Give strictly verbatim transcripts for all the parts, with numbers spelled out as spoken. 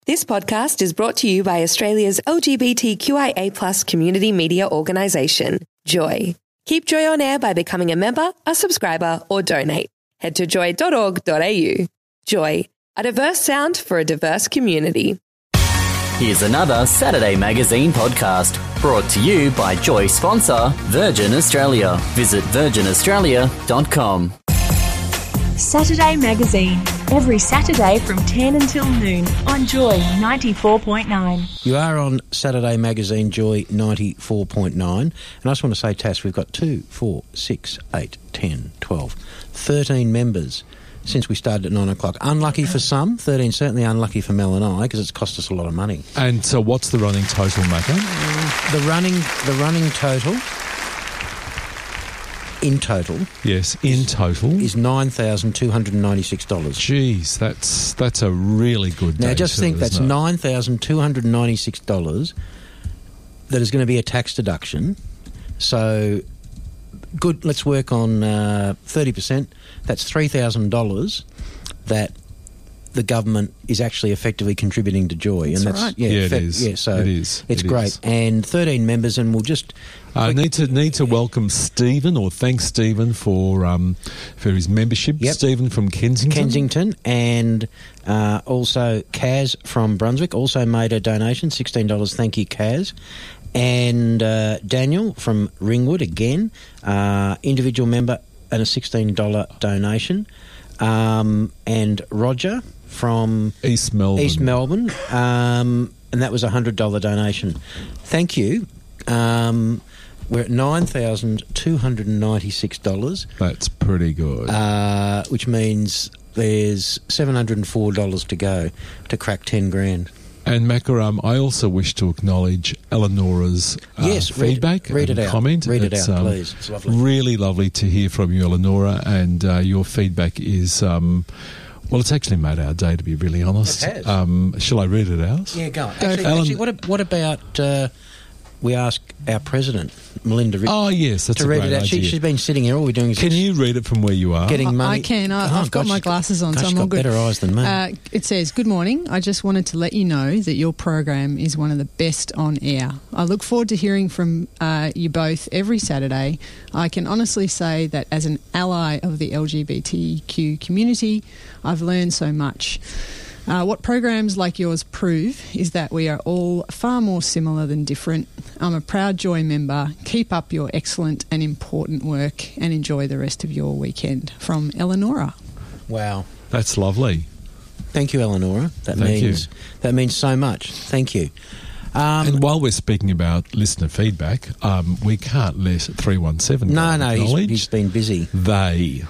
This podcast is brought to you by Australia's L G B T Q I A plus community media organisation, Joy. Keep Joy on air by becoming a member, a subscriber or donate. Head to joy dot org dot a u. Joy, a diverse sound for a diverse community. Here's another Saturday Magazine podcast brought to you by Joy sponsor Virgin Australia. Visit virgin australia dot com. Saturday Magazine, every Saturday from ten until noon on Joy ninety-four point nine. You are on Saturday Magazine Joy ninety-four point nine, and I just want to say, Tass, we've got two, four, six, eight, ten, twelve, thirteen members since we started at nine o'clock. Unlucky for some, thirteen certainly unlucky for Mel and I, because it's cost us a lot of money. And so what's the running total, Macca? The running, the running total, in total... Yes, in total... is nine thousand two hundred ninety-six dollars. Jeez, that's that's a really good day. Now, just too, think that's isn't it? nine thousand two hundred ninety-six dollars that is going to be a tax deduction. So, good, let's work on uh, thirty percent. That's three thousand dollars that the government is actually effectively contributing to Joy. That's and that's right. Yeah, it effect- is. Yeah, so It is. it's It great. is. And thirteen members, and we'll just... I need to need to welcome Stephen, or thanks Stephen for um, for his membership. Yep. Stephen from Kensington. Kensington, and uh, also Kaz from Brunswick also made a donation, sixteen dollars. Thank you, Kaz. And uh, Daniel from Ringwood, again, uh, individual member, and a sixteen dollars donation. Um, and Roger from East Melbourne. East Melbourne, um, and that was a one hundred dollars donation. Thank you. Um, we're at nine thousand two hundred ninety-six dollars. That's pretty good. Uh, which means there's seven hundred four dollars to go to crack ten grand. And Macca, um, I also wish to acknowledge Eleonora's uh, Yes, read- feedback read and it out. comment. Read it It's, out, um, please. It's lovely. Really lovely to hear from you, Eleonora, and uh, your feedback is... Um, well, it's actually made our day, to be really honest. It has. Um, shall I read it out? Yeah, go on. Go Actually, for it. actually what, a- what about uh, we ask our president, Melinda Rich, Oh, yes, that's to a read great it out? She, idea. she's been sitting here. All we're doing is Can you read it from where you are? getting I- money. I can. I- Oh, I've got gosh, my she's glasses on, gosh, so she's I'm all got good. better eyes than me. Uh, it says, good morning. I just wanted to let you know that your program is one of the best on air. I look forward to hearing from uh, you both every Saturday. I can honestly say that as an ally of the L G B T Q community, I've learned so much. Uh, what programs like yours prove is that we are all far more similar than different. I'm a proud Joy member. Keep up your excellent and important work and enjoy the rest of your weekend. From Eleonora. Wow. That's lovely. Thank you, Eleonora. That Thank means you. that means so much. Thank you. Um, And while we're speaking about listener feedback, um, we can't let three one seven no, no, he's, acknowledge he's been busy. they.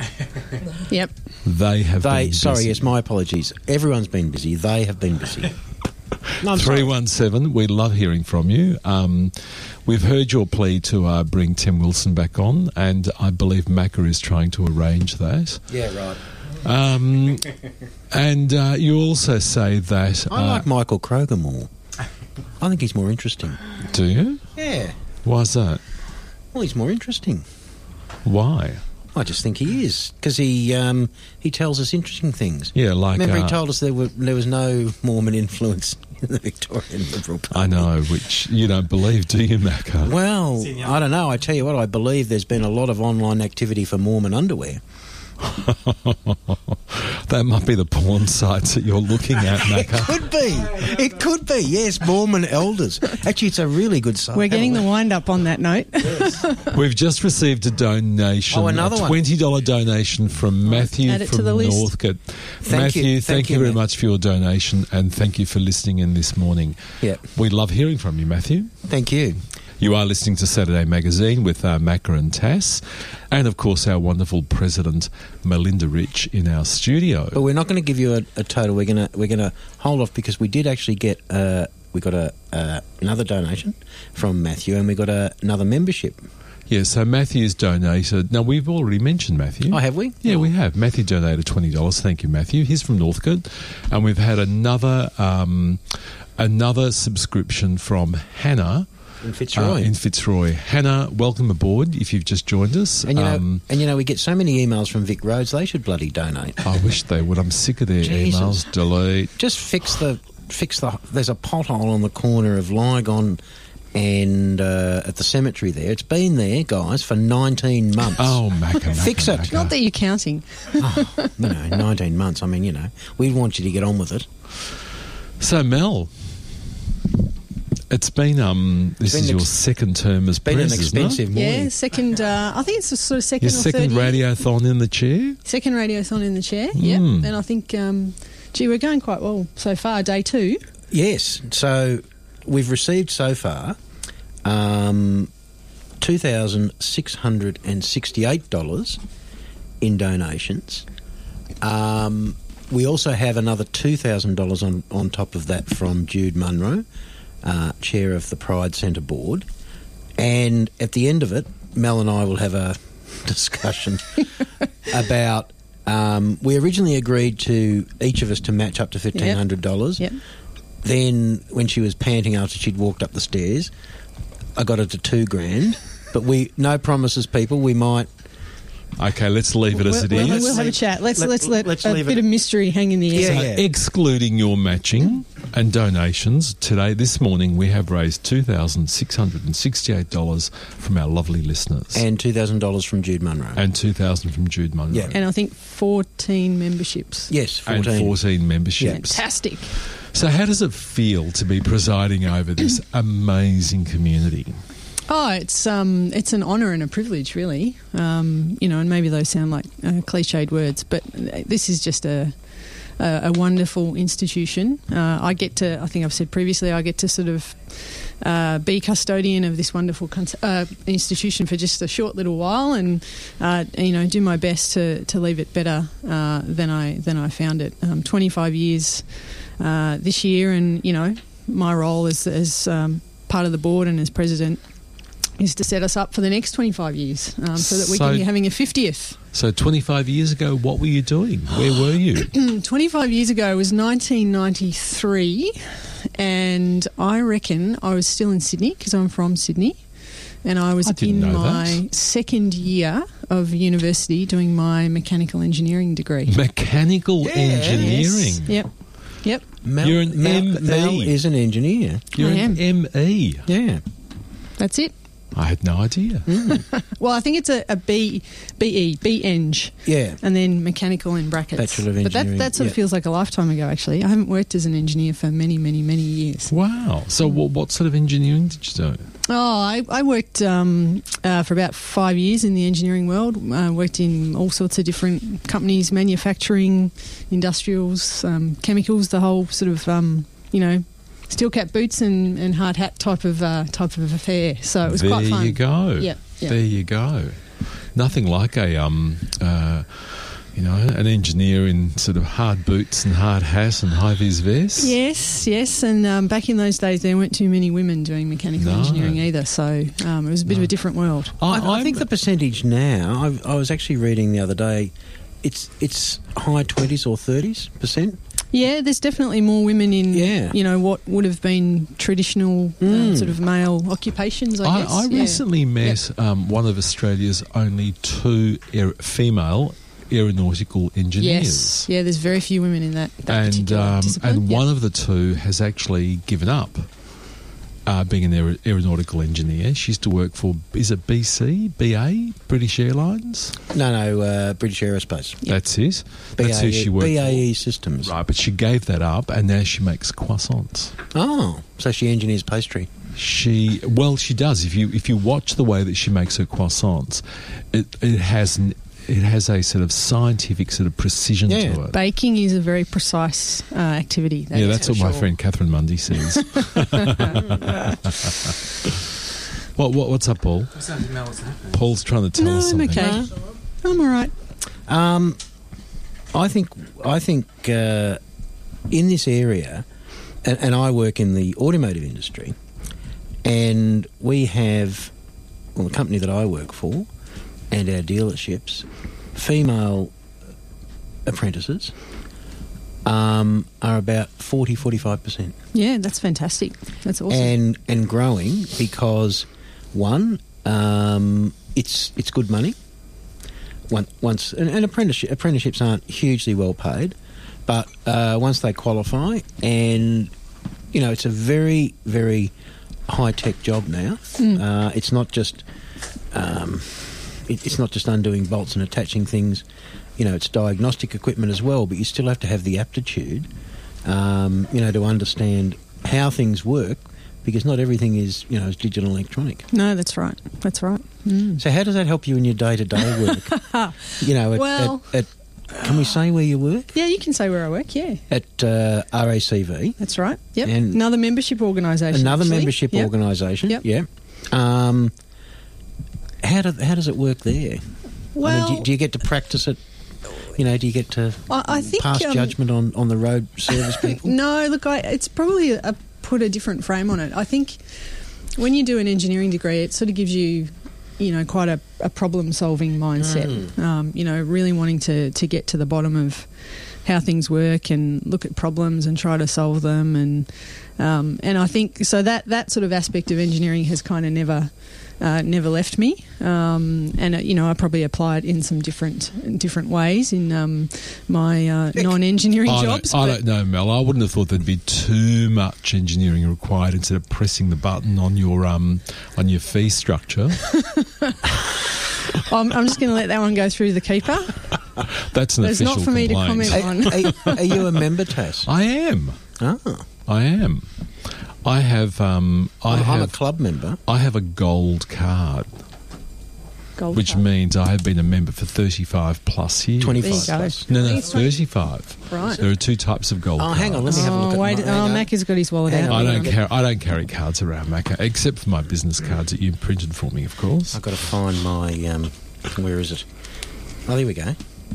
Yep. They have They, been sorry, busy. yes, my apologies. Everyone's been busy. They have been busy. No, I'm sorry. three one seven, we love hearing from you. Um, we've heard your plea to uh, bring Tim Wilson back on, and I believe Macca is trying to arrange that. Yeah, right. Um, and uh, you also say that... I uh, like Michael Kroger more. I think he's more interesting. Do you? Yeah. Why's that? Well, he's more interesting. Why? I just think he is, because he um, he tells us interesting things. Yeah, like... Remember, uh, he told us there were there was no Mormon influence in the Victorian Liberal Party. I know, which you don't believe, do you, Macca? Well, I don't know. I tell you what, I believe there's been a lot of online activity for Mormon underwear. That might be the porn sites that you're looking at, Macca. Could be. It could be, yes, Mormon elders. Actually, it's a really good site. We're getting the Have a wind up on that note. We've just received a donation, Oh, another a one. twenty dollars donation from Matthew Add it to from the list. Northcote. Thank Matthew, you. thank, Thank you you, very Matt. much for your donation, and thank you for listening in this morning. Yep. We love hearing from you, Matthew. Thank you. You are listening to Saturday Magazine with uh, Macca and Tass, and of course our wonderful president Melinda Rich in our studio. But we're not going to give you a, a total. We're going to we're going to hold off, because we did actually get uh, we got a uh, another donation from Matthew, and we got a, another membership. Yeah, so Matthew's donated. Now, we've already mentioned Matthew. Oh, have we? Yeah, we have. Matthew donated twenty dollars. Thank you, Matthew. He's from Northcote. And we've had another um, another subscription from Hannah. In Fitzroy. Uh, in Fitzroy. Hannah, welcome aboard if you've just joined us. And you know, Um, and you know, we get so many emails from Vic Roads. They should bloody donate. I wish they would. I'm sick of their Jesus. emails. Delete. Just fix the fix the. There's a pothole on the corner of Lygon and uh, at the cemetery there. It's been there, guys, for nineteen months. Oh, Macca, Fix Macca, it. Macca. Not that you're counting. Oh, you know, nineteen months. I mean, you know, we want you to get on with it. So, Mel, it's been um. This been is your ex- second term as Been pres, an isn't it? expensive morning. Yeah, second. Uh, I think it's a sort of second Your or second third year. radiothon in the chair. Second radiothon in the chair. Yep. Mm. And I think, um, gee, we're going quite well so far. Day two. Yes. So we've received so far um, two thousand six hundred sixty-eight dollars in donations. Um, we also have another two thousand dollars on, on top of that from Jude Munro, uh, chair of the Pride Centre Board. And at the end of it, Mel and I will have a discussion about... Um, we originally agreed to each of us to match up to fifteen hundred dollars. Yep. Then, when she was panting after she'd walked up the stairs, I got it to two grand. But we, no promises, people. We might. Okay, let's leave it as it we'll, is. we'll, we'll have a leave- chat. Let's let- let's let let's a leave bit it- of mystery hang in the air. Yeah, So yeah. excluding your matching and donations, today, this morning, we have raised two thousand six hundred sixty-eight dollars from our lovely listeners. And two thousand dollars from Jude Munro. And two thousand dollars from Jude Munro. Yeah. And I think fourteen memberships. yes, And fourteen. fourteen memberships. Fantastic. So how does it feel to be presiding over this amazing community? Oh, it's um, it's an honour and a privilege, really. Um, you know, and maybe those sound like uh, cliched words, but this is just a a, a wonderful institution. Uh, I get to, I think I've said previously, I get to sort of uh, be custodian of this wonderful con- uh, institution for just a short little while, and uh, you know, do my best to, to leave it better uh, than I than I found it. Um, twenty-five years uh, this year, and you know, my role as as um, part of the board and as president is to set us up for the next twenty-five years, um, so that we So- can be having a fiftieth. So twenty-five years ago, what were you doing? Where were you? twenty-five years ago was nineteen ninety-three, and I reckon I was still in Sydney because I'm from Sydney, and I was I didn't in know my that. second year of university doing my mechanical engineering degree. Mechanical engineering. Yes. Yep. Yep. Mel, You're an Mel, M E. Mel is an engineer. You're I an M E. Yeah. That's it. I had no idea. Well, I think it's a, a B, BE, B-Eng, Yeah. and then mechanical in brackets. Bachelor of But that, Engineering, that sort of yeah. feels like a lifetime ago, actually. I haven't worked as an engineer for many, many, many years. Wow. So what, what sort of engineering did you do? Oh, I, I worked um, uh, for about five years in the engineering world. I uh, worked in all sorts of different companies, manufacturing, industrials, um, chemicals, the whole sort of, um, you know, steel cap boots and, and hard hat type of uh, type of affair. So it was there quite fun. you go. Yep, yep. There you go. Nothing like a um, uh, you know, an engineer in sort of hard boots and hard hat and high vis vest. Yes, yes, and um, back in those days there weren't too many women doing mechanical No. engineering either, so um, it was a bit of a different world. I, I I'm- think the percentage now, I've, I was actually reading the other day, it's it's high twenties or thirties percent. Yeah, there's definitely more women in, Yeah. you know, what would have been traditional uh, Mm. sort of male occupations, I I, guess. I Yeah. recently met um, one of Australia's only two aer- female aeronautical engineers. Yes, yeah, there's very few women in that, that and particular um, discipline. and Yep. one of the two has actually given up uh, being an aer- aeronautical engineer. She used to work for, is it B C, B A, British Airlines? No, no, uh, British Aerospace. That's it. That's who she worked B A E Systems. for. Right, but she gave that up, and now she makes croissants. Oh, so she engineers pastry. She well, she does. If you if you watch the way that she makes her croissants, it it has an, it has a sort of scientific sort of precision Yeah. to it. Baking is a very precise uh, activity. that yeah, is that's for what my sure. friend Catherine Mundy says. what, what what's up, Paul? Paul's trying to tell No, us I'm something. okay. I'm all right. Um, I think I think uh, in this area, and, and I work in the automotive industry, and we have, well, the company that I work for, and our dealerships, female apprentices um, are about forty, forty-five percent. Yeah, that's fantastic. That's awesome. And and growing because one, um, it's it's good money. One, once and, and apprenticeship, apprenticeships aren't hugely well paid, but uh, once they qualify and you know, it's a very, very high-tech job now. Mm. Uh, it's not just um, it, it's not just undoing bolts and attaching things. You know, it's diagnostic equipment as well, but you still have to have the aptitude, um, you know, to understand how things work, because not everything is, you know, is digital and electronic. No, that's right. That's right. Mm. So how does that help you in your day-to-day work? you know, at, Well- at, at, can we say where you work? Yeah, you can say where I work, yeah. At uh, R A C V. That's right. Yep. And another membership organisation. Another actually. membership Yep. organisation. Yep. Yeah. Um, how do, how does it work there? Well, I mean, do, do you get to practice it? You know, do you get to I, I think pass um, judgment on, on the road service people? No, look, I, it's probably a, a, put a different frame on it. I think when you do an engineering degree, it sort of gives you, you know, quite a, a problem-solving mindset. Mm. Um, you know, really wanting to, to get to the bottom of how things work and look at problems and try to solve them. And um, and I think so that that sort of aspect of engineering has kind of never. Uh, never left me, um, and uh, you know I probably apply it in some different different ways in um, my uh, non-engineering I jobs. Don't, I but- don't know, Mel. I wouldn't have thought there'd be too much engineering required instead of pressing the button on your um on your fee structure. I'm, I'm just going to let that one go through the keeper. That's an It's official not for me to complaint. comment Are, are, are you a member, Tass? I am. Oh, I am. I have. Um, I I'm, I'm a have. club member. I have a gold card, Gold which card. means I have been a member for thirty-five plus years. twenty-five There you go. plus. No, no, It's twenty- thirty-five. Right. There are two types of gold Oh, cards. hang on, let me have a look Oh, at wait, my- hang oh, on. Mac has got his wallet Hang out. I on. don't carry. I don't carry cards around, Macca, except for my business cards that you printed for me, of course. I've got to find my. Um, where is it? Oh, there we go.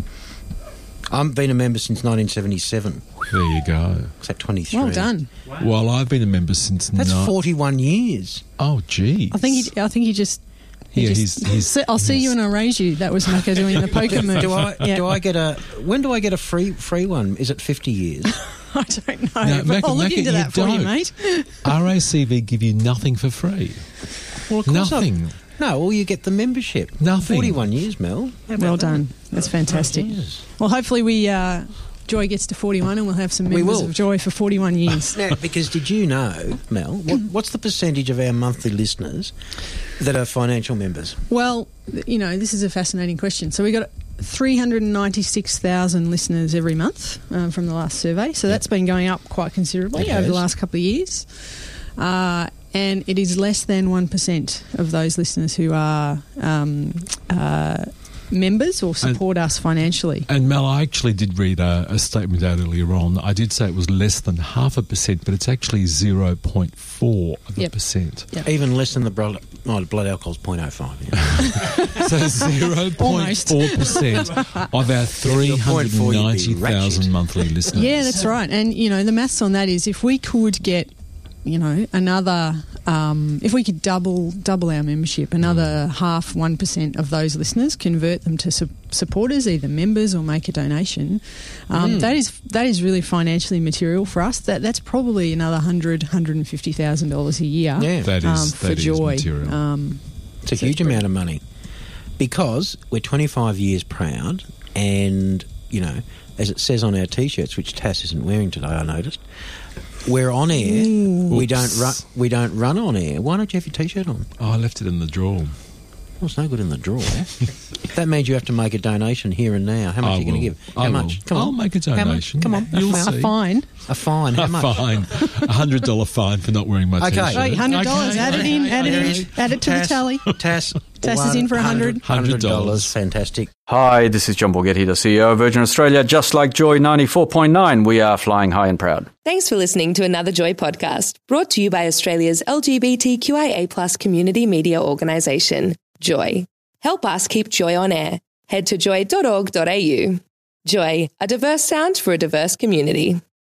I've been a member since nineteen seventy-seven. There you go. Is that twenty-three? Well done. Well, I've been a member since. That's ni- forty-one years. Oh, gee. I think he. I think he just. He Yeah, just he's- he's- "See- I'll see you and I'll raise you. That was Macca doing the poker move. Do I? Yeah. Do I get a? When do I get a free free one? Is it fifty years? I don't know. No, but Macca, I'll look Macca, into you that for you, don't. mate. R A C V give you nothing for free. Well, of course I- Nothing. No, well, you get the membership. Nothing. Forty-one years, Mel. How about Well that? done. That's fantastic. Jesus. Well, hopefully we uh, Joy gets to forty-one and we'll have some We members will. of Joy for forty-one years. Now, because did you know, Mel, what, what's the percentage of our monthly listeners that are financial members? Well, you know, this is a fascinating question. So we got three hundred ninety-six thousand listeners every month um, from the last survey. So that's been going up quite considerably It over the has. last couple of years. Uh, and it is less than one percent of those listeners who are um, uh, members or support us financially. And Mel, I actually did read a, a statement out earlier on. I did say it was less than half a percent, but it's actually zero point four of a Yep. percent. Yep. Even less than the blood, oh, blood alcohol's point oh five. Yeah. So zero point four percent of our three hundred ninety thousand monthly listeners. Yeah, that's right. And, you know, the maths on that is if we could get, you know, another, um, if we could double double our membership, another half, one percent of those listeners, convert them to su- supporters, either members or make a donation, um, Mm. that is that is really financially material for us. That That's probably another one hundred thousand dollars, one hundred fifty thousand dollars a year Yeah. That is, um, for that is Joy. material. Um, It's a So huge it's amount of money because we're twenty-five years proud, and you know, as it says on our t-shirts, which Tass isn't wearing today, I noticed, we're on air. We Oops. don't run. We don't run on air. Why don't you have your t-shirt on? Oh, I left it in the drawer. Well, it's no good in the drawer. That means you have to make a donation here and now. How much I are you going will. to give? How I much? will. Come on. I'll make a How much? donation. Come on. You'll a, see. a fine. a fine. How A much? fine. A hundred dollar fine for not wearing my Okay. t-shirt. Hey, one hundred dollars. Okay. Add it in. Add it There in. is. Add it to the Tass- tally. Tass. Tass is in for one hundred. Hundred dollars. Fantastic. Hi, this is John Borghetti, the C E O of Virgin Australia. Just like Joy ninety-four point nine, we are flying high and proud. Thanks for listening to another Joy podcast, brought to you by Australia's L G B T Q I A plus community media organisation, Joy. Help us keep Joy on air. Head to joy dot org dot a u. Joy, a diverse sound for a diverse community.